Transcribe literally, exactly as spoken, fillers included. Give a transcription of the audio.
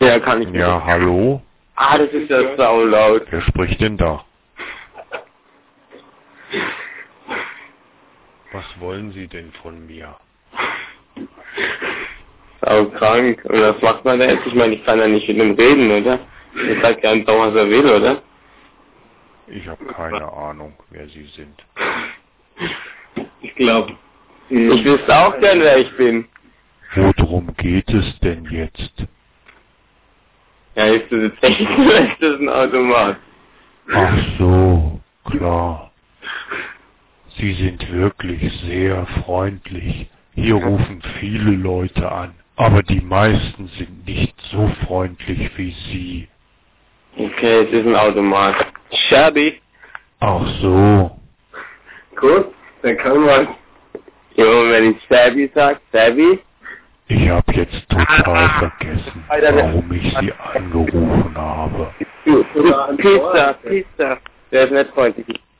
Ja, kann ich nicht. Ja, hallo? Ah, das ist ja saulaut. Wer spricht denn da? Was wollen Sie denn von mir? Saukrank. Und was macht man da jetzt? Ich meine, ich kann ja nicht mit ihm reden, oder? Er sagt ja einfach, was er will, oder? Ich habe keine Ahnung, wer Sie sind. Ich glaube. Ich wüsste auch gern, wer ich bin. Worum geht es denn jetzt? Ja, ist das jetzt echt oder ist das ein Automat? Ach so, klar. Sie sind wirklich sehr freundlich. Hier rufen viele Leute an, aber die meisten sind nicht so freundlich wie Sie. Okay, es ist ein Automat. Shabby. Ach so. Gut, dann kann man. Ja, wenn ich Shabby sag, Shabby. Ich habe jetzt total vergessen, warum ich Sie angerufen habe. Pizza, Pizza. Der ist nicht freundlich.